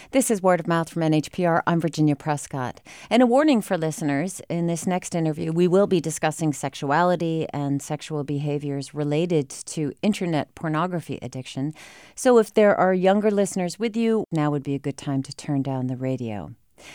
This is Word of Mouth from NHPR. I'm Virginia Prescott. And a warning for listeners, in this next interview, we will be discussing sexuality and sexual behaviors related to internet pornography addiction. So if there are younger listeners with you, now would be a good time to turn down the radio.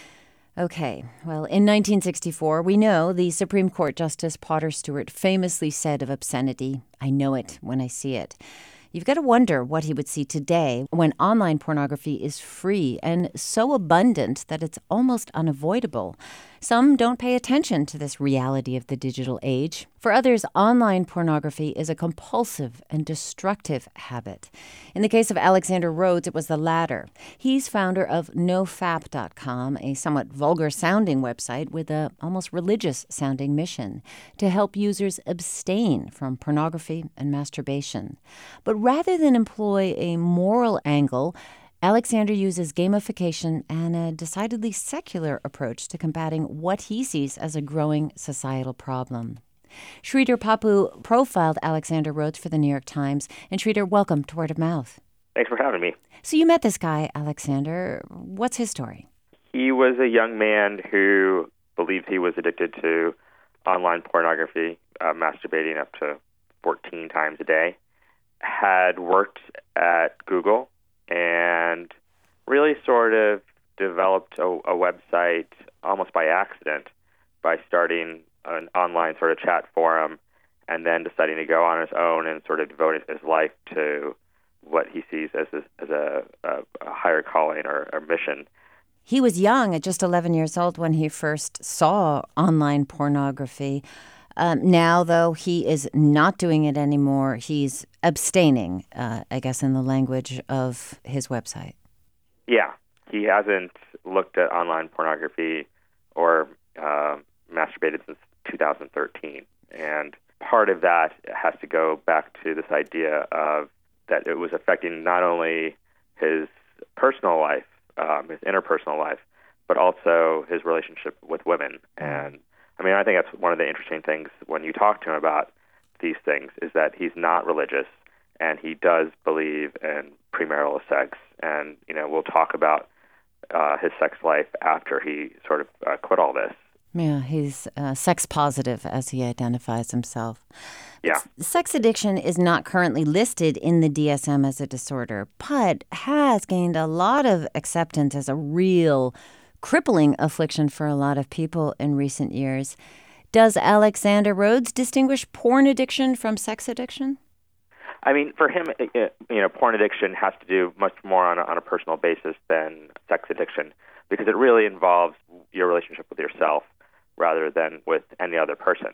Okay, well, in 1964, we know the Supreme Court Justice Potter Stewart famously said of obscenity, "I know it when I see it." You've got to wonder what he would see today when online pornography is free and so abundant that it's almost unavoidable. Some don't pay attention to this reality of the digital age. For others, online pornography is a compulsive and destructive habit. In the case of Alexander Rhodes, it was the latter. He's founder of NoFap.com, a somewhat vulgar-sounding website with a almost religious-sounding mission to help users abstain from pornography and masturbation. But rather than employ a moral angle, Alexander uses gamification and a decidedly secular approach to combating what he sees as a growing societal problem. Sridhar Pappu profiled Alexander Rhodes for the New York Times. And Sridhar, welcome to Word of Mouth. Thanks for having me. So you met this guy, Alexander. What's his story? He was a young man who believed he was addicted to online pornography, masturbating up to 14 times a day, had worked at Google, and really sort of developed a website almost by accident by starting an online sort of chat forum and then deciding to go on his own and sort of devote his life to what he sees as a higher calling or mission. He was young, at just 11 years old, when he first saw online pornography. Now, though, he is not doing it anymore. He's abstaining, I guess, in the language of his website. Yeah, he hasn't looked at online pornography or masturbated since 2013. And part of that has to go back to this idea of that it was affecting not only his personal life, his interpersonal life, but also his relationship with women. And I mean, I think that's one of the interesting things when you talk to him about these things is that he's not religious and he does believe in premarital sex. And, you know, we'll talk about his sex life after he sort of quit all this. Yeah, he's sex positive, as he identifies himself. Yeah. Sex addiction is not currently listed in the DSM as a disorder, but has gained a lot of acceptance as a real crippling affliction for a lot of people in recent years. Does Alexander Rhodes distinguish porn addiction from sex addiction? I mean, for him, porn addiction has to do much more on a personal basis than sex addiction because it really involves your relationship with yourself rather than with any other person.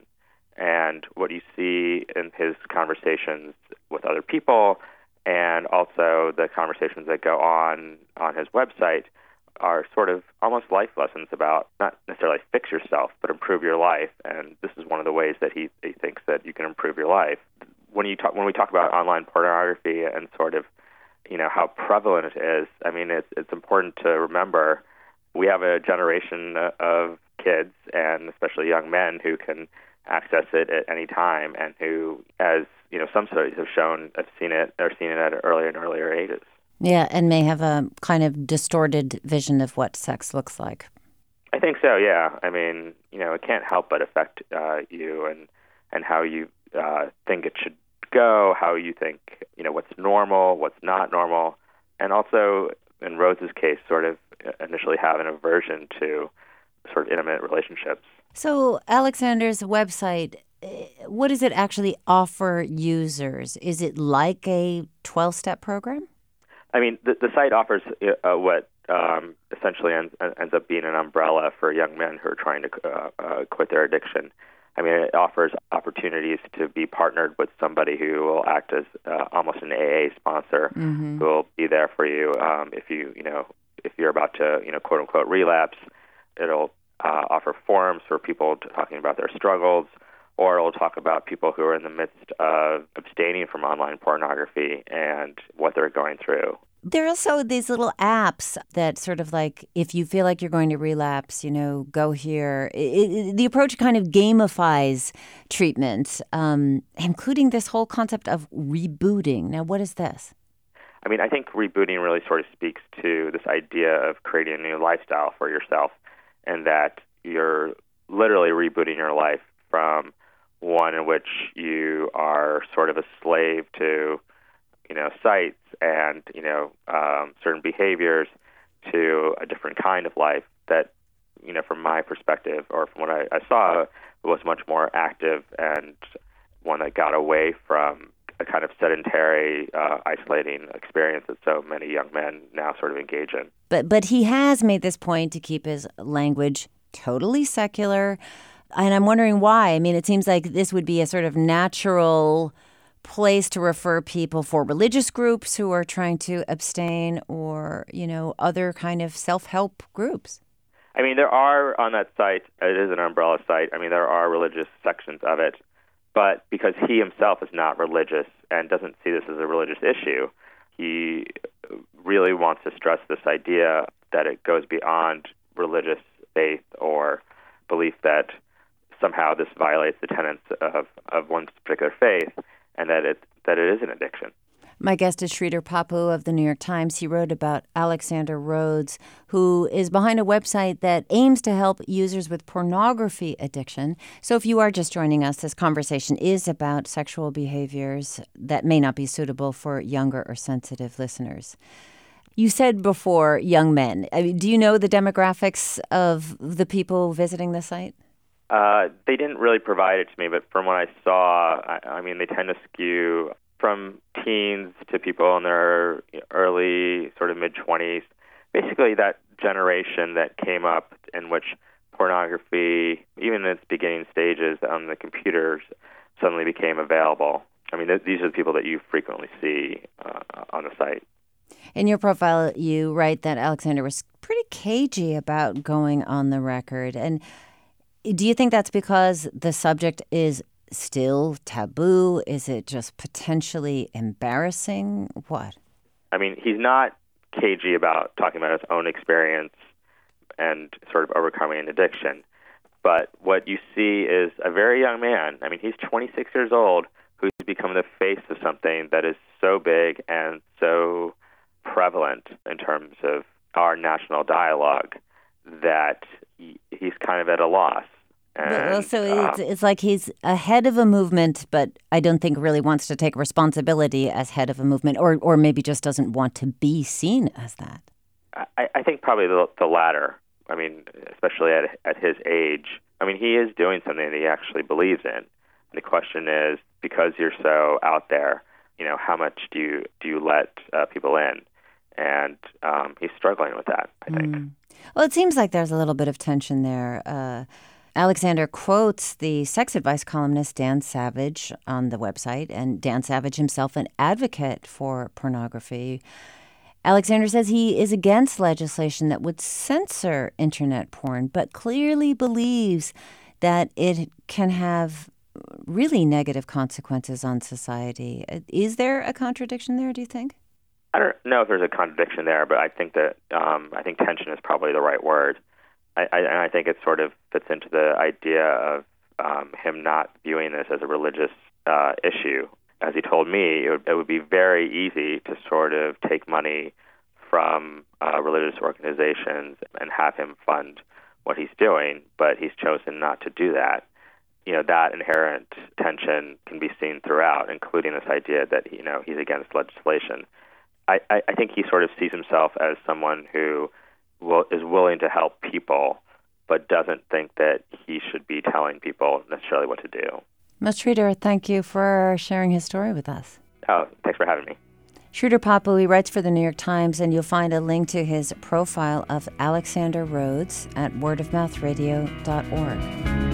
And what you see in his conversations with other people and also the conversations that go on his website are sort of almost life lessons about not necessarily fix yourself, but improve your life. And this is one of the ways that he thinks that you can improve your life. When we talk about online pornography and sort of, how prevalent it is, I mean, it's important to remember we have a generation of kids and especially young men who can access it at any time and who, as some studies have shown, have seen it at earlier and earlier ages. Yeah, and may have a kind of distorted vision of what sex looks like. I think so, yeah. I mean, it can't help but affect you and how you think it should go, how you think, what's normal, what's not normal, and also, in Rhodes' case, sort of initially have an aversion to sort of intimate relationships. So Alexander's website, what does it actually offer users? Is it like a 12-step program? I mean, the site offers what essentially ends up being an umbrella for young men who are trying to quit their addiction. I mean, it offers opportunities to be partnered with somebody who will act as almost an AA sponsor, who will be there for you if you're about to quote unquote relapse. It'll offer forums for people talking about their struggles, or it'll talk about people who are in the midst of abstaining from online pornography and what they're going through. There are also these little apps that sort of like, if you feel like you're going to relapse, go here. The approach kind of gamifies treatment, including this whole concept of rebooting. Now, what is this? I mean, I think rebooting really sort of speaks to this idea of creating a new lifestyle for yourself, and that you're literally rebooting your life from one in which you are sort of a slave to, sites and, certain behaviors, to a different kind of life that, from my perspective or from what I saw, was much more active and one that got away from a kind of sedentary, isolating experience that so many young men now sort of engage in. But he has made this point to keep his language totally secular, and I'm wondering why. I mean, it seems like this would be a sort of natural place to refer people for religious groups who are trying to abstain, or, other kind of self-help groups. I mean, there are on that site, it is an umbrella site, I mean, there are religious sections of it, but because he himself is not religious and doesn't see this as a religious issue, he really wants to stress this idea that it goes beyond religious faith or belief that somehow this violates the tenets of one's particular faith, and that it is an addiction. My guest is Sridhar Pappu of the New York Times. He wrote about Alexander Rhodes, who is behind a website that aims to help users with pornography addiction. So if you are just joining us, this conversation is about sexual behaviors that may not be suitable for younger or sensitive listeners. You said before young men. I mean, do you know the demographics of the people visiting the site? They didn't really provide it to me, but from what I saw, I mean, they tend to skew from teens to people in their early, sort of mid-20s. Basically, that generation that came up in which pornography, even in its beginning stages on the computers, suddenly became available. I mean, these are the people that you frequently see on the site. In your profile, you write that Alexander was pretty cagey about going on the record. And do you think that's because the subject is still taboo? Is it just potentially embarrassing? What? I mean, he's not cagey about talking about his own experience and sort of overcoming an addiction. But what you see is a very young man. I mean, he's 26 years old, who's become the face of something that is so big and so prevalent in terms of our national dialogue that he's kind of at a loss. And, so it's like he's ahead of a movement, but I don't think really wants to take responsibility as head of a movement, or maybe just doesn't want to be seen as that. I think probably the latter. I mean, especially at his age. I mean, he is doing something that he actually believes in. And the question is, because you're so out there, how much do you let people in? And he's struggling with that, I think. Well, it seems like there's a little bit of tension there. Alexander quotes the sex advice columnist Dan Savage on the website, and Dan Savage himself an advocate for pornography. Alexander says he is against legislation that would censor internet porn, but clearly believes that it can have really negative consequences on society. Is there a contradiction there, do you think? I don't know if there's a contradiction there, but I think that I think tension is probably the right word. I think it sort of fits into the idea of him not viewing this as a religious issue. As he told me, it would be very easy to sort of take money from religious organizations and have him fund what he's doing, but he's chosen not to do that. That inherent tension can be seen throughout, including this idea that, he's against legislation. I think he sort of sees himself as someone who is willing to help people, but doesn't think that he should be telling people necessarily what to do. Sridhar, thank you for sharing his story with us. Oh, thanks for having me. Sridhar Pappu, he writes for the New York Times, and you'll find a link to his profile of Alexander Rhodes at wordofmouthradio.org.